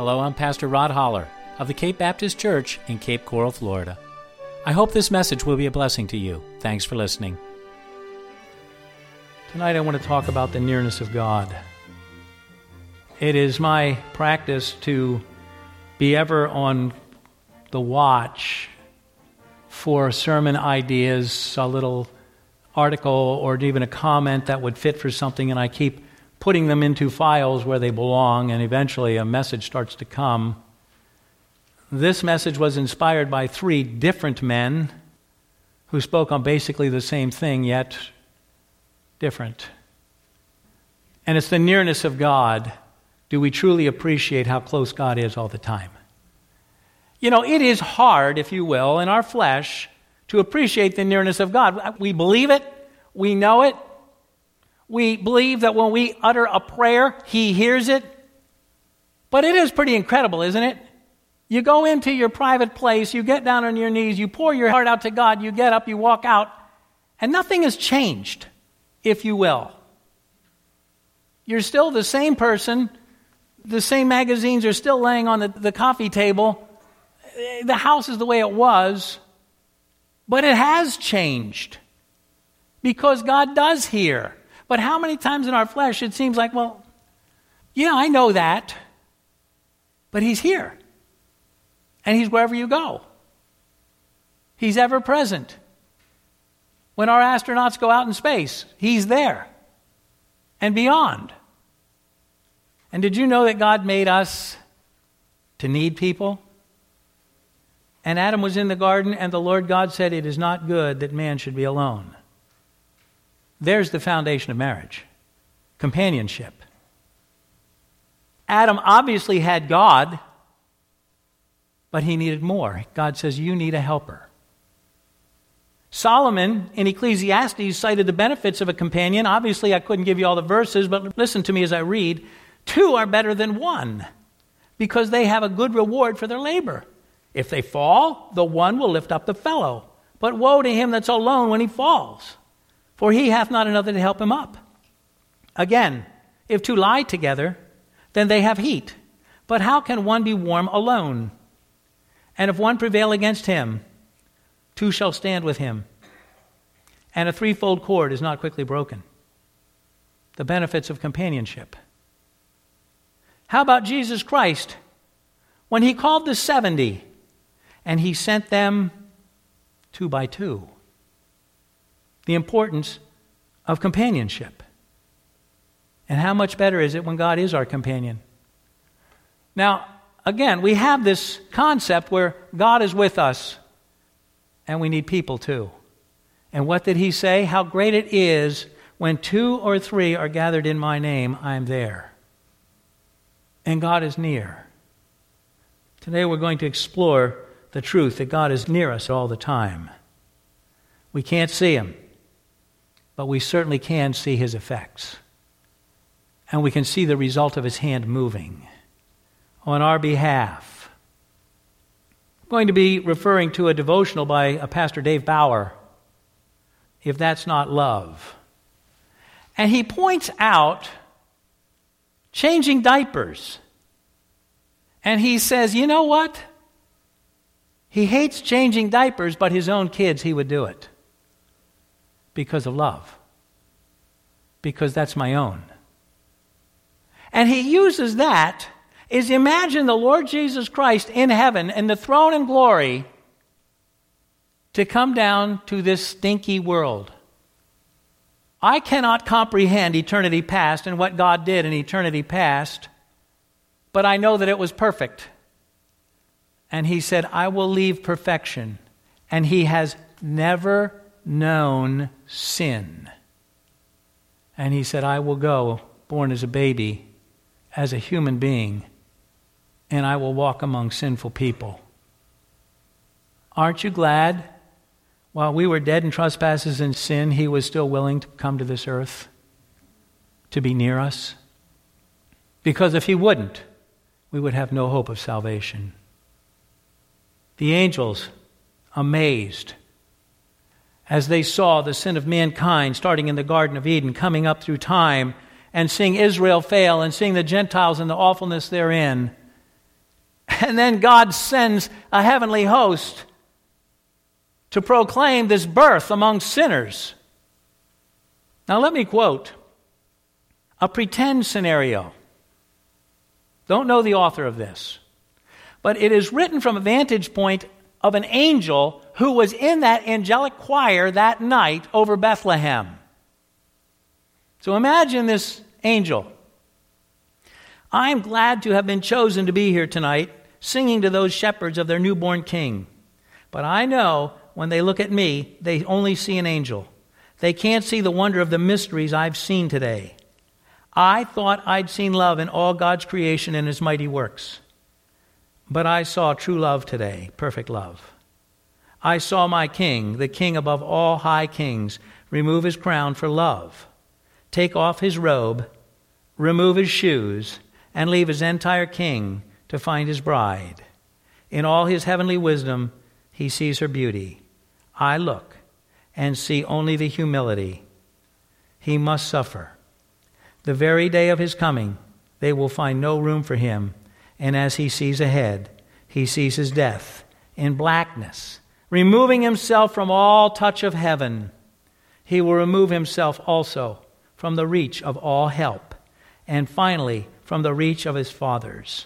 Hello, I'm Pastor Rod Holler of the Cape Baptist Church in Cape Coral, Florida. I hope this message will be a blessing to you. Thanks for listening. Tonight I want to talk about the nearness of God. It is my practice to be ever on the watch for sermon ideas, a little article or even a comment that would fit for something, and I keep putting them into files where they belong, and eventually a message starts to come. This message was inspired by 3 different men who spoke on basically the same thing, yet different. And it's the nearness of God. Do we truly appreciate how close God is all the time? You know, it is hard, if you will, in our flesh to appreciate the nearness of God. We believe it. We know it. We believe that when we utter a prayer, He hears it. But it is pretty incredible, isn't it? You go into your private place, you get down on your knees, you pour your heart out to God, you get up, you walk out, and nothing has changed, if you will. You're still the same person. The same magazines are still laying on the coffee table. The house is the way it was. But it has changed because God does hear. But how many times in our flesh it seems like, well, yeah, I know that. But He's here. And He's wherever you go. He's ever present. When our astronauts go out in space, He's there and beyond. And did you know that God made us to need people? And Adam was in the garden, and the Lord God said, "It is not good that man should be alone." There's the foundation of marriage. Companionship. Adam obviously had God, but he needed more. God says, you need a helper. Solomon in Ecclesiastes cited the benefits of a companion. Obviously, I couldn't give you all the verses, but listen to me as I read. 2 are better than 1 because they have a good reward for their labor. If they fall, the one will lift up the fellow. But woe to him that's alone when he falls, for he hath not another to help him up. Again, if 2 lie together, then they have heat. But how can one be warm alone? And if one prevail against him, 2 shall stand with him. And a 3-fold cord is not quickly broken. The benefits of companionship. How about Jesus Christ? When He called the 70, and He sent them 2 by 2. The importance of companionship. And how much better is it when God is our companion? Now, again, we have this concept where God is with us, and we need people too. And what did He say? How great it is when 2 or 3 are gathered in my name, I am there. And God is near. Today we're going to explore the truth that God is near us all the time. We can't see Him, but we certainly can see His effects. And we can see the result of His hand moving on our behalf. I'm going to be referring to a devotional by Pastor Dave Bauer, If That's Not Love. And he points out changing diapers. And he says, you know what? He hates changing diapers, but his own kids, he would do it. Because of love. Because that's my own. And he uses that is imagine the Lord Jesus Christ in heaven and the throne and glory to come down to this stinky world. I cannot comprehend eternity past and what God did in eternity past, but I know that it was perfect. And He said, I will leave perfection. And He has never known sin. And He said, I will go, born as a baby, as a human being, and I will walk among sinful people. Aren't you glad? While we were dead in trespasses and sin, He was still willing to come to this earth to be near us. Because if He wouldn't, we would have no hope of salvation. The angels, amazed, as they saw the sin of mankind starting in the Garden of Eden, coming up through time, and seeing Israel fail, and seeing the Gentiles and the awfulness therein, And then God sends a heavenly host to proclaim this birth among sinners. Now let me quote a pretend scenario. Don't know the author of this, but it is written from a vantage point of an angel who was in that angelic choir that night over Bethlehem. So imagine this angel. I'm glad to have been chosen to be here tonight, singing to those shepherds of their newborn king. But I know when they look at me, they only see an angel. They can't see the wonder of the mysteries I've seen today. I thought I'd seen love in all God's creation and his mighty works. But I saw true love today, perfect love. I saw my king, the king above all high kings, remove his crown for love, take off his robe, remove his shoes, and leave his entire king to find his bride. In all his heavenly wisdom, he sees her beauty. I look and see only the humility. He must suffer. The very day of his coming, they will find no room for him. And as he sees ahead, he sees his death in blackness, removing himself from all touch of heaven. He will remove himself also from the reach of all help, and finally from the reach of his fathers.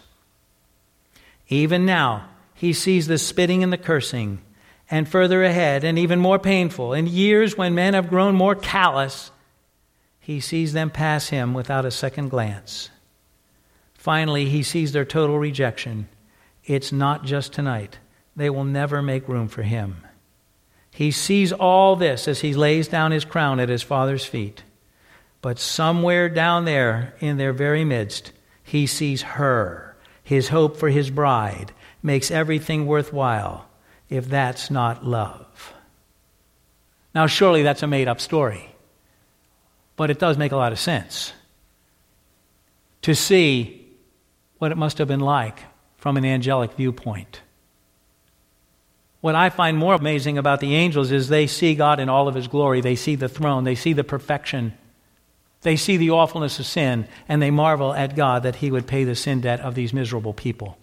Even now, he sees the spitting and the cursing, and further ahead, and even more painful, in years when men have grown more callous, he sees them pass him without a second glance. Finally, he sees their total rejection. It's not just tonight. They will never make room for him. He sees all this as he lays down his crown at his Father's feet. But somewhere down there, in their very midst, he sees her. His hope for his bride makes everything worthwhile, if that's not love. Now, surely that's a made-up story. But it does make a lot of sense to see what it must have been like from an angelic viewpoint. What I find more amazing about the angels is they see God in all of his glory. They see the throne. They see the perfection. They see the awfulness of sin, and they marvel at God that he would pay the sin debt of these miserable people.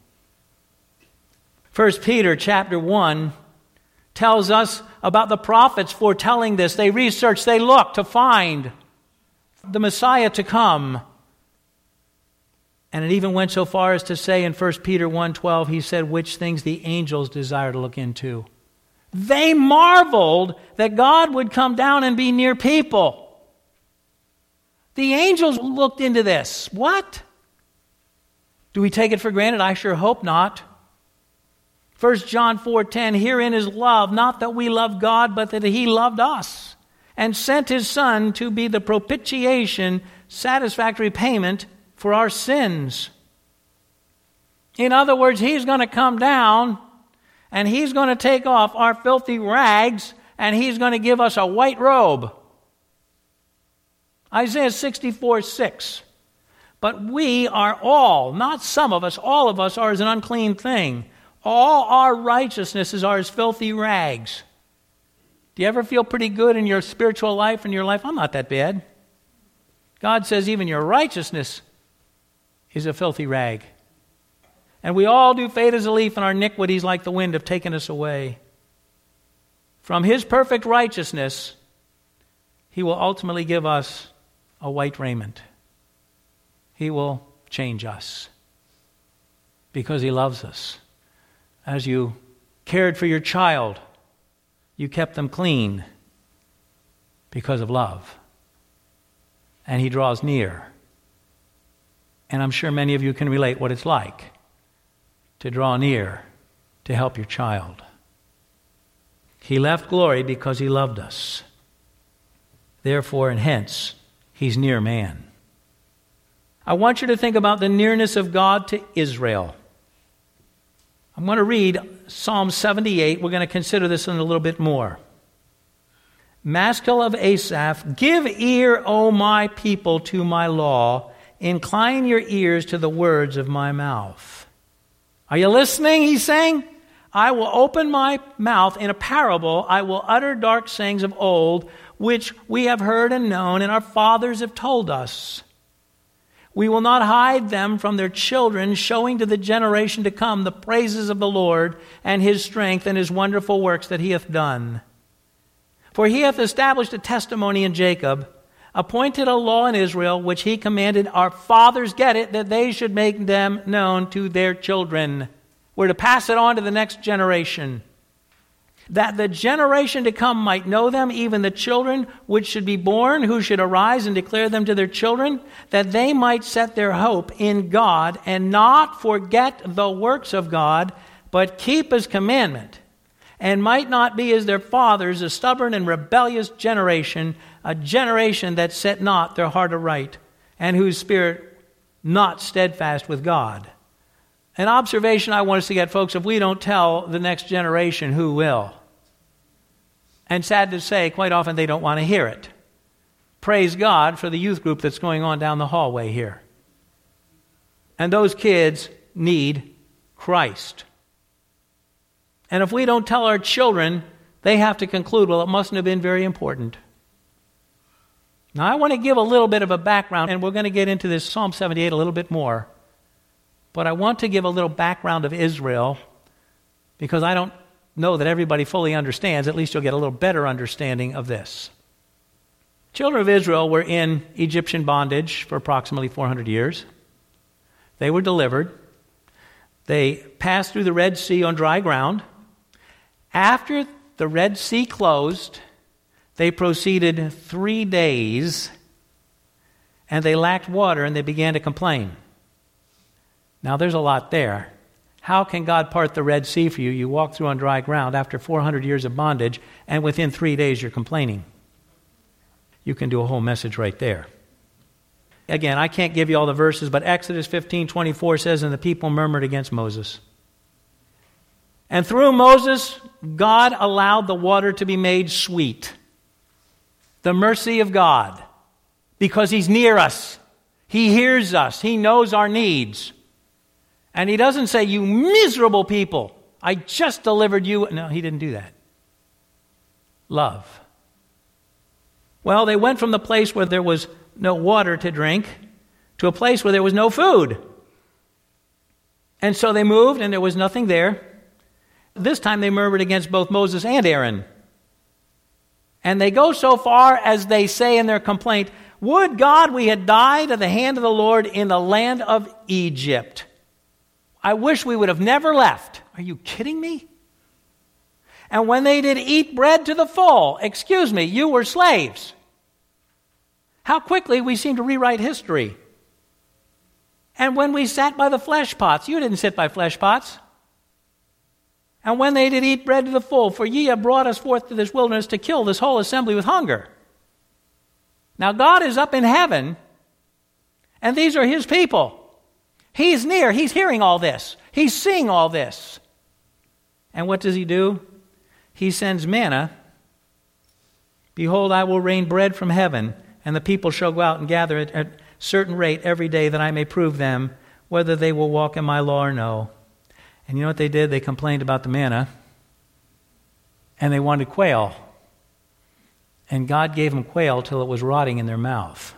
1 Peter chapter 1 tells us about the prophets foretelling this. They research, they look to find the Messiah to come. And it even went so far as to say in 1 Peter 1:12, he said, which things the angels desire to look into. They marveled that God would come down and be near people. The angels looked into this. What? Do we take it for granted? I sure hope not. 1 John 4:10, herein is love, not that we love God, but that he loved us and sent his Son to be the propitiation, satisfactory payment for our sins. In other words, he's going to come down and he's going to take off our filthy rags and he's going to give us a white robe. Isaiah 64:6. But we are all, not some of us, all of us are as an unclean thing. All our righteousnesses are as filthy rags. Do you ever feel pretty good in your spiritual life and your life? I'm not that bad. God says even your righteousness is a filthy rag. And we all do fade as a leaf, and our iniquities like the wind have taken us away. From his perfect righteousness, he will ultimately give us a white raiment. He will change us because he loves us. As you cared for your child, you kept them clean because of love. And he draws near. And I'm sure many of you can relate what it's like to draw near to help your child. He left glory because he loved us. Therefore and hence, he's near man. I want you to think about the nearness of God to Israel. I'm going to read Psalm 78. We're going to consider this in a little bit more. Maskil of Asaph, give ear, O my people, to my law. Incline your ears to the words of my mouth. Are you listening? He's saying, I will open my mouth in a parable. I will utter dark sayings of old, which we have heard and known, and our fathers have told us. We will not hide them from their children, showing to the generation to come the praises of the Lord and his strength and his wonderful works that he hath done. For he hath established a testimony in Jacob, appointed a law in Israel, which he commanded our fathers," get it, "that they should make them known to their children." We're to pass it on to the next generation, "that the generation to come might know them, even the children which should be born, who should arise and declare them to their children, that they might set their hope in God and not forget the works of God, but keep his commandment, and might not be as their fathers, a stubborn and rebellious generation, a generation that set not their heart aright, and whose spirit not steadfast with God." An observation I want us to get, folks: if we don't tell the next generation, who will? And sad to say, quite often they don't want to hear it. Praise God for the youth group that's going on down the hallway here. And those kids need Christ. And if we don't tell our children, they have to conclude, well, it mustn't have been very important. Now, I want to give a little bit of a background, and we're going to get into this Psalm 78 a little bit more. But I want to give a little background of Israel, because I don't know that everybody fully understands. At least you'll get a little better understanding of this. Children of Israel were in Egyptian bondage for approximately 400 years. They were delivered. They passed through the Red Sea on dry ground. After the Red Sea closed, they proceeded 3 days, and they lacked water, and they began to complain. Now, there's a lot there. How can God part the Red Sea for you? You walk through on dry ground after 400 years of bondage, and within 3 days you're complaining. You can do a whole message right there. Again, I can't give you all the verses, but Exodus 15:24 says, "And the people murmured against Moses." And through Moses, God allowed the water to be made sweet. The mercy of God, because he's near us. He hears us. He knows our needs. And he doesn't say, "You miserable people, I just delivered you." No, he didn't do that. Love. Well, they went from the place where there was no water to drink to a place where there was no food. And so they moved, and there was nothing there. This time they murmured against both Moses and Aaron. And they go so far as they say in their complaint, "Would God we had died at the hand of the Lord in the land of Egypt. I wish we would have never left." Are you kidding me? "And when they did eat bread to the full," excuse me, you were slaves. How quickly we seem to rewrite history. "And when we sat by the flesh pots," you didn't sit by flesh pots. "And when they did eat bread to the full, for ye have brought us forth to this wilderness to kill this whole assembly with hunger." Now God is up in heaven, and these are his people. He's near. He's hearing all this. He's seeing all this. And what does he do? He sends manna. "Behold, I will rain bread from heaven, and the people shall go out and gather it at a certain rate every day, that I may prove them whether they will walk in my law or no." And you know what they did? They complained about the manna, and they wanted quail. And God gave them quail till it was rotting in their mouth.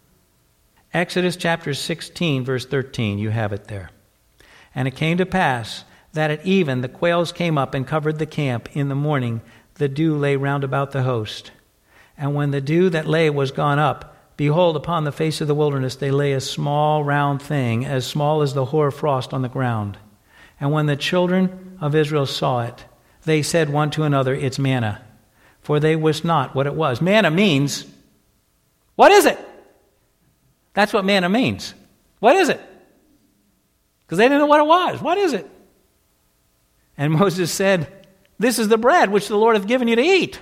Exodus chapter 16, verse 13, you have it there. "And it came to pass that at even the quails came up and covered the camp. In the morning the dew lay round about the host. And when the dew that lay was gone up, behold, upon the face of the wilderness there lay a small round thing, as small as the hoar frost on the ground. And when the children of Israel saw it, they said one to another, It's manna. For they wist not what it was." Manna means, what is it? That's what manna means. What is it? Because they didn't know what it was. What is it? And Moses said, "This is the bread which the Lord hath given you to eat."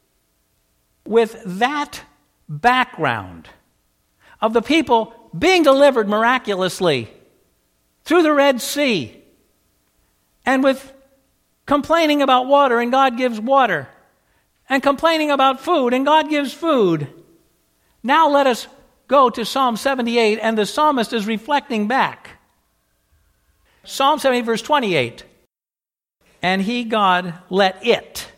With that background of the people being delivered miraculously through the Red Sea, and with complaining about water, and God gives water, and complaining about food, and God gives food. Now let us go to Psalm 78, and the psalmist is reflecting back. Psalm 78, verse 28. "And he, God, let it,"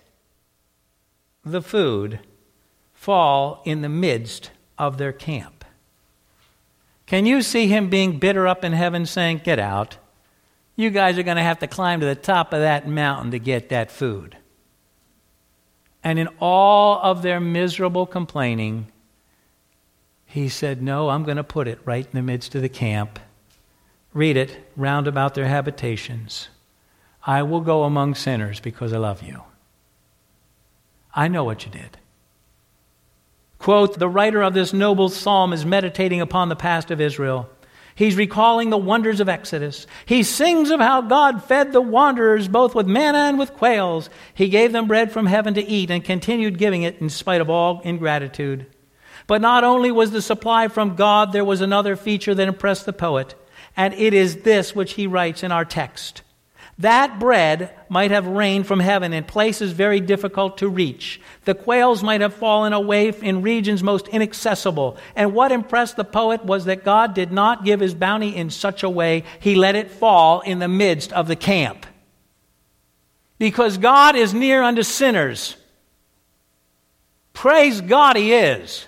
the food, "fall in the midst of their camp." Can you see him being bitter up in heaven saying, get out. You guys are going to have to climb to the top of that mountain to get that food. And in all of their miserable complaining, he said, no, I'm going to put it right in the midst of the camp. Read it, round about their habitations. I will go among sinners because I love you. I know what you did. Quote, the writer of this noble psalm is meditating upon the past of Israel. He's recalling the wonders of Exodus. He sings of how God fed the wanderers both with manna and with quails. He gave them bread from heaven to eat and continued giving it in spite of all ingratitude. But not only was the supply from God, there was another feature that impressed the poet, and it is this which he writes in our text. That bread might have rained from heaven in places very difficult to reach. The quails might have fallen away in regions most inaccessible. And what impressed the poet was that God did not give his bounty in such a way he let it fall in the midst of the camp. Because God is near unto sinners. Praise God he is.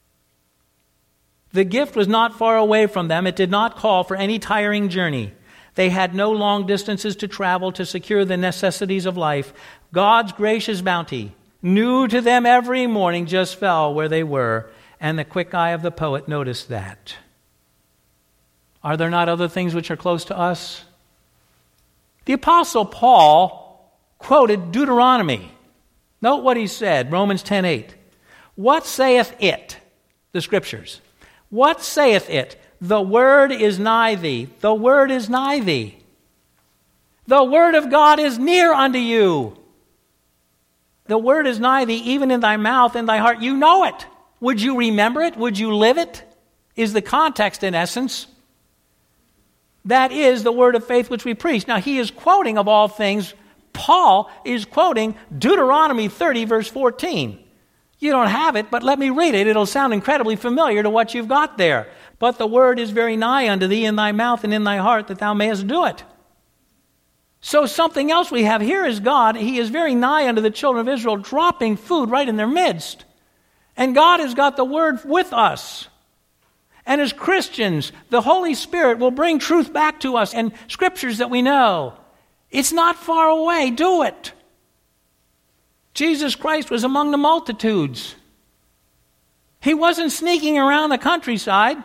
The gift was not far away from them. It did not call for any tiring journey. They had no long distances to travel to secure the necessities of life. God's gracious bounty, new to them every morning, just fell where they were, and the quick eye of the poet noticed that. Are there not other things which are close to us? The Apostle Paul quoted Deuteronomy. Note what he said, Romans 10:8. What saith it? The Scriptures. What saith it? The word is nigh thee. The word is nigh thee. The word of God is near unto you. The word is nigh thee, even in thy mouth and thy heart. You know it. Would you remember it? Would you live it? Is the context in essence. That is the word of faith which we preach. Now he is quoting, of all things, Paul is quoting Deuteronomy 30 verse 14. You don't have it, but let me read it. It'll sound incredibly familiar to what you've got there. But the word is very nigh unto thee in thy mouth and in thy heart, that thou mayest do it. So something else we have here is God. He is very nigh unto the children of Israel, dropping food right in their midst. And God has got the word with us. And as Christians, the Holy Spirit will bring truth back to us and scriptures that we know. It's not far away. Do it. Jesus Christ was among the multitudes. He wasn't sneaking around the countryside.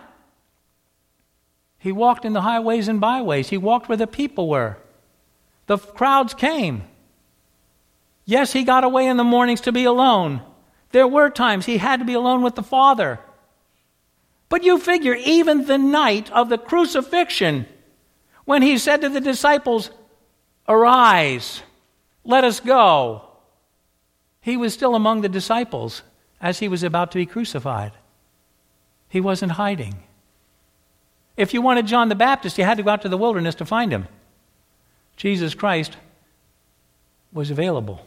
He walked in the highways and byways. He walked where the people were. The crowds came. Yes, he got away in the mornings to be alone. There were times he had to be alone with the Father. But you figure, even the night of the crucifixion, when he said to the disciples, "Arise, let us go," he was still among the disciples as he was about to be crucified. He wasn't hiding. If you wanted John the Baptist, you had to go out to the wilderness to find him. Jesus Christ was available.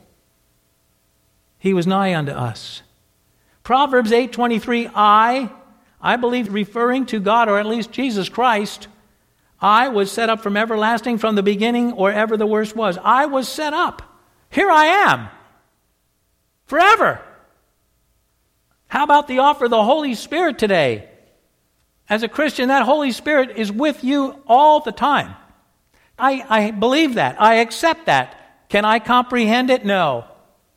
He was nigh unto us. Proverbs 8:23, I believe referring to God, or at least Jesus Christ, I was set up from everlasting, from the beginning, or ever the worst was. I was set up. Here I am. Forever. How about the offer of the Holy Spirit today? As a Christian, that Holy Spirit is with you all the time. I believe that. I accept that. Can I comprehend it? No.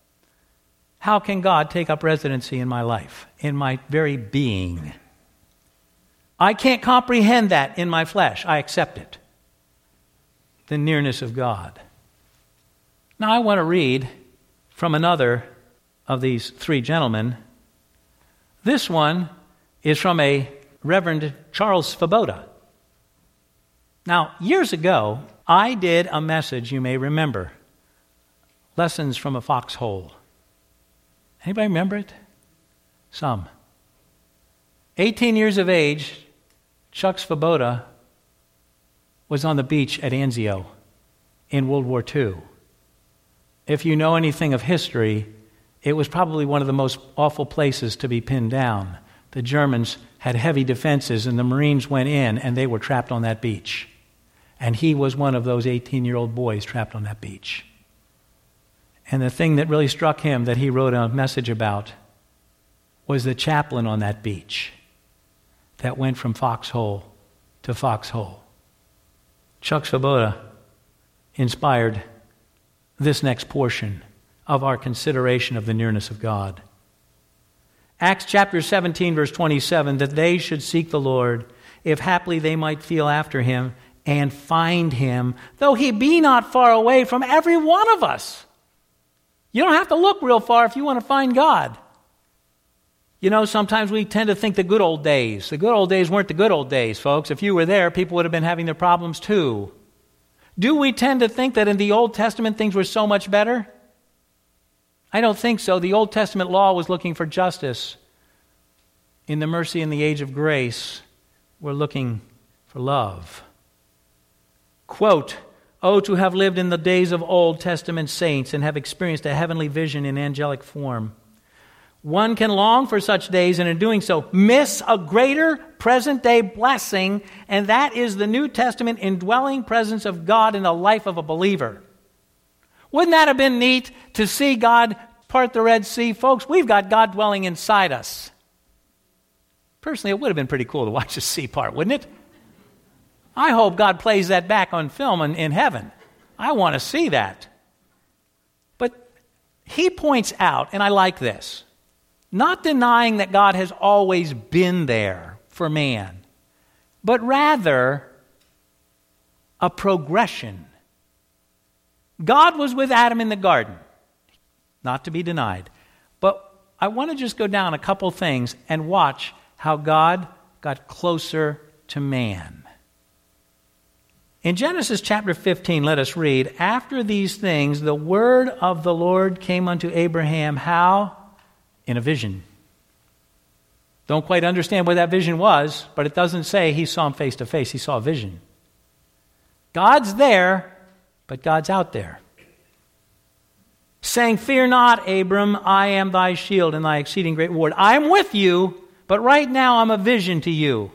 How can God take up residency in my life, in my very being? I can't comprehend that in my flesh. I accept it. The nearness of God. Now I want to read from another of these three gentlemen. This one is from a Reverend Charles Svoboda. Now, years ago, I did a message, you may remember, Lessons from a Foxhole. Anybody remember it? Some. 18 years of age, Chuck Svoboda was on the beach at Anzio in World War II. If you know anything of history, it was probably one of the most awful places to be pinned down. The Germans had heavy defenses, and the Marines went in, and they were trapped on that beach. And he was one of those 18-year-old boys trapped on that beach. And the thing that really struck him that he wrote a message about was the chaplain on that beach. that went from foxhole to foxhole. Chuck Svoboda inspired this next portion of our consideration of the nearness of God. Acts chapter 17, verse 27, that they should seek the Lord, if haply they might feel after him and find him, though he be not far away from every one of us. You don't have to look real far if you want to find God. You know, sometimes we tend to think the good old days. The good old days weren't the good old days, folks. If you were there, people would have been having their problems too. Do we tend to think that in the Old Testament things were so much better? I don't think so. The Old Testament law was looking for justice. In the mercy and the age of grace, we're looking for love. Quote, "Oh, to have lived in the days of Old Testament saints and have experienced a heavenly vision in angelic form. One can long for such days, and in doing so, miss a greater present-day blessing, and that is the New Testament indwelling presence of God in the life of a believer." Wouldn't that have been neat to see God part the Red Sea? Folks, we've got God dwelling inside us. Personally, it would have been pretty cool to watch the sea part, wouldn't it? I hope God plays that back on film in heaven. I want to see that. But he points out, and I like this, not denying that God has always been there for man, but rather a progression. God was with Adam in the garden, not to be denied. But I want to just go down a couple things and watch how God got closer to man. In Genesis chapter 15, let us read, "After these things, the word of the Lord came unto Abraham," how? In a vision. Don't quite understand what that vision was, but it doesn't say he saw him face to face. He saw a vision. God's there, but God's out there. Saying, "Fear not, Abram, I am thy shield and thy exceeding great reward." I'm with you, but right now I'm a vision to you.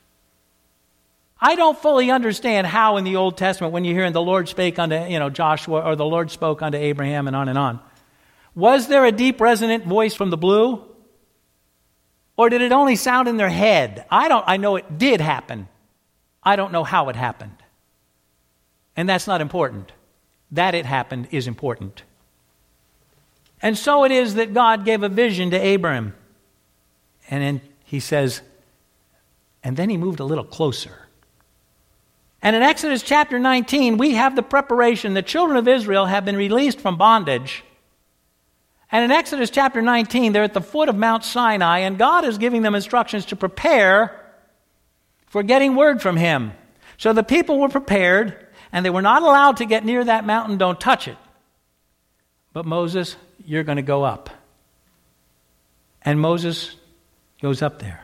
I don't fully understand how in the Old Testament, when you're hearing the Lord spake unto Joshua, or the Lord spoke unto Abraham, and on and on. Was there a deep resonant voice from the blue? Or did it only sound in their head? I know it did happen. I don't know how it happened. And that's not important. That it happened is important. And so it is that God gave a vision to Abram. And then he says, and then he moved a little closer. And in Exodus chapter 19, we have the preparation. The children of Israel have been released from bondage. And in Exodus chapter 19, they're at the foot of Mount Sinai, and God is giving them instructions to prepare for getting word from him. So the people were prepared, and they were not allowed to get near that mountain. Don't touch it. But Moses, you're going to go up. And Moses goes up there.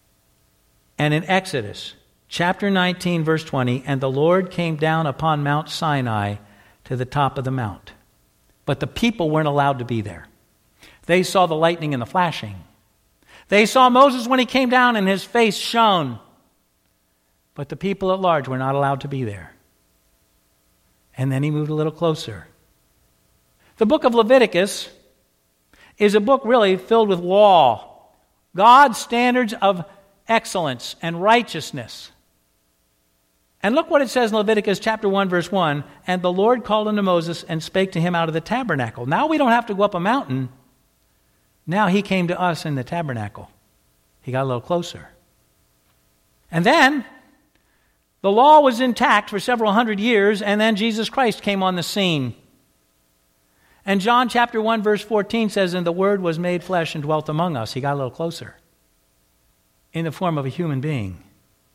And in Exodus chapter 19, verse 20, "And the Lord came down upon Mount Sinai to the top of the mount." But the people weren't allowed to be there. They saw the lightning and the flashing. They saw Moses when he came down and his face shone. But the people at large were not allowed to be there. And then he moved a little closer. The book of Leviticus is a book really filled with law, God's standards of excellence and righteousness. And look what it says in Leviticus chapter 1, verse 1. "And the Lord called unto Moses and spake to him out of the tabernacle." Now we don't have to go up a mountain. Now he came to us in the tabernacle. He got a little closer. And then the law was intact for several hundred years, and then Jesus Christ came on the scene. And John chapter 1, verse 14 says, "And the Word was made flesh and dwelt among us." He got a little closer in the form of a human being.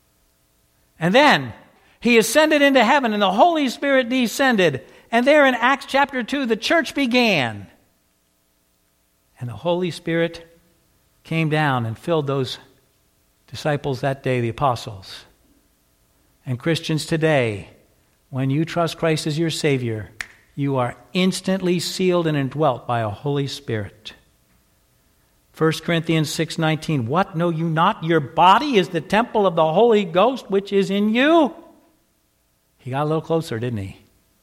And then he ascended into heaven, and the Holy Spirit descended. And there in Acts chapter 2, the church began. And the Holy Spirit came down and filled those disciples that day, the apostles. And Christians today, when you trust Christ as your Savior, you are instantly sealed and indwelt by a Holy Spirit. 1 Corinthians 6:19, "What, know you not? Your body is the temple of the Holy Ghost, which is in you." He got a little closer, didn't he?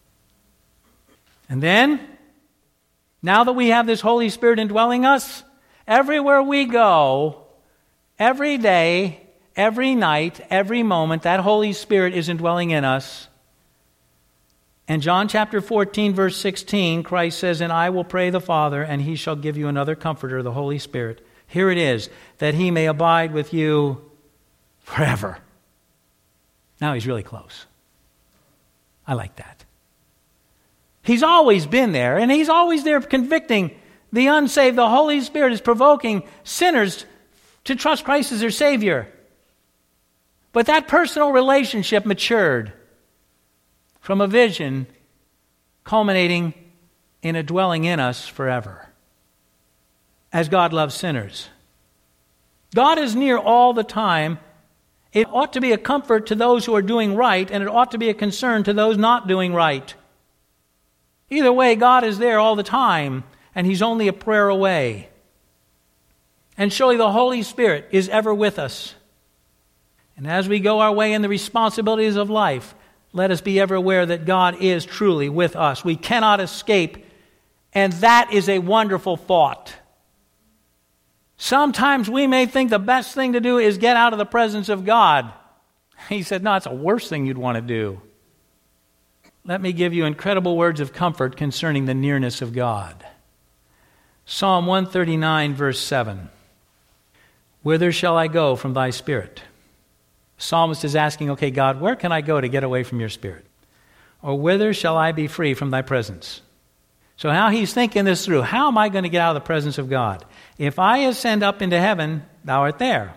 And then, now that we have this Holy Spirit indwelling us, everywhere we go, every day, every night, every moment, that Holy Spirit is indwelling in us. And John chapter 14, verse 16, Christ says, "And I will pray the Father, and he shall give you another comforter, the Holy Spirit." Here it is, "that he may abide with you forever." Now he's really close. I like that. He's always been there, and he's always there convicting the unsaved. The Holy Spirit is provoking sinners to trust Christ as their Savior. But that personal relationship matured from a vision culminating in a dwelling in us forever, as God loves sinners. God is near all the time. It ought to be a comfort to those who are doing right, and it ought to be a concern to those not doing right. Either way, God is there all the time, and he's only a prayer away. And surely the Holy Spirit is ever with us. And as we go our way in the responsibilities of life, let us be ever aware that God is truly with us. We cannot escape, and that is a wonderful thought. Sometimes we may think the best thing to do is get out of the presence of God. He said, no, it's the worst thing you'd want to do. Let me give you incredible words of comfort concerning the nearness of God. Psalm 139, verse 7. "Whither shall I go from thy spirit?" Psalmist is asking, okay, God, where can I go to get away from your spirit? Or whither shall I be free from thy presence? So now he's thinking this through. How am I going to get out of the presence of God? If I ascend up into heaven, thou art there.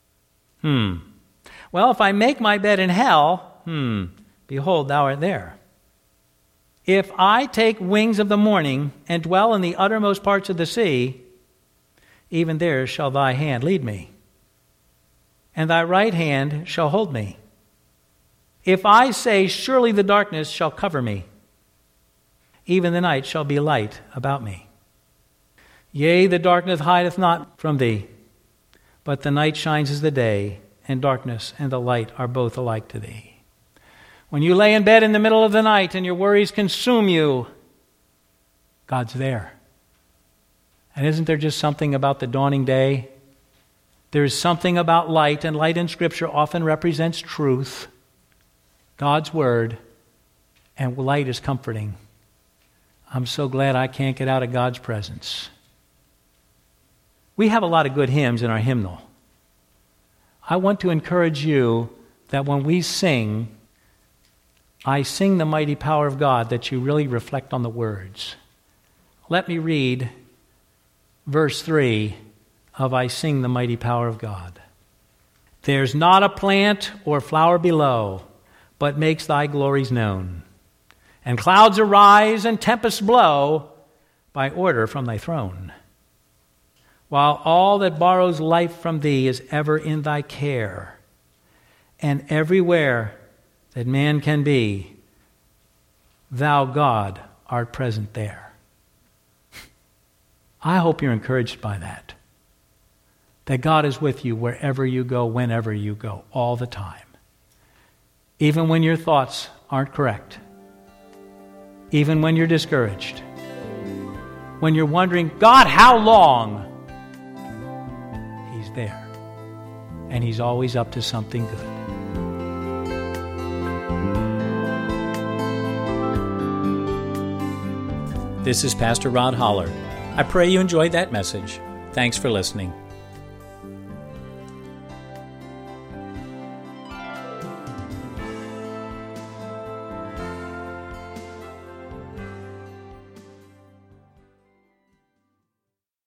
Well, if I make my bed in hell, behold, thou art there. If I take wings of the morning and dwell in the uttermost parts of the sea, even there shall thy hand lead me, and thy right hand shall hold me. If I say, surely the darkness shall cover me, even the night shall be light about me. Yea, the darkness hideth not from thee, but the night shines as the day, and darkness and the light are both alike to thee. When you lay in bed in the middle of the night and your worries consume you, God's there. And isn't there just something about the dawning day? There is something about light, and light in Scripture often represents truth, God's Word, and light is comforting. I'm so glad I can't get out of God's presence. We have a lot of good hymns in our hymnal. I want to encourage you that when we sing, I sing the mighty power of God, that you really reflect on the words. Let me read verse 3 of I Sing the Mighty Power of God. "There's not a plant or flower below, but makes thy glories known. And clouds arise and tempests blow by order from thy throne. While all that borrows life from thee is ever in thy care, and everywhere that man can be, thou, God, art present there." I hope you're encouraged by that. That God is with you wherever you go, whenever you go, all the time. Even when your thoughts aren't correct. Even when you're discouraged. When you're wondering, God, how long? He's there. And he's always up to something good. This is Pastor Rod Holler. I pray you enjoyed that message. Thanks for listening.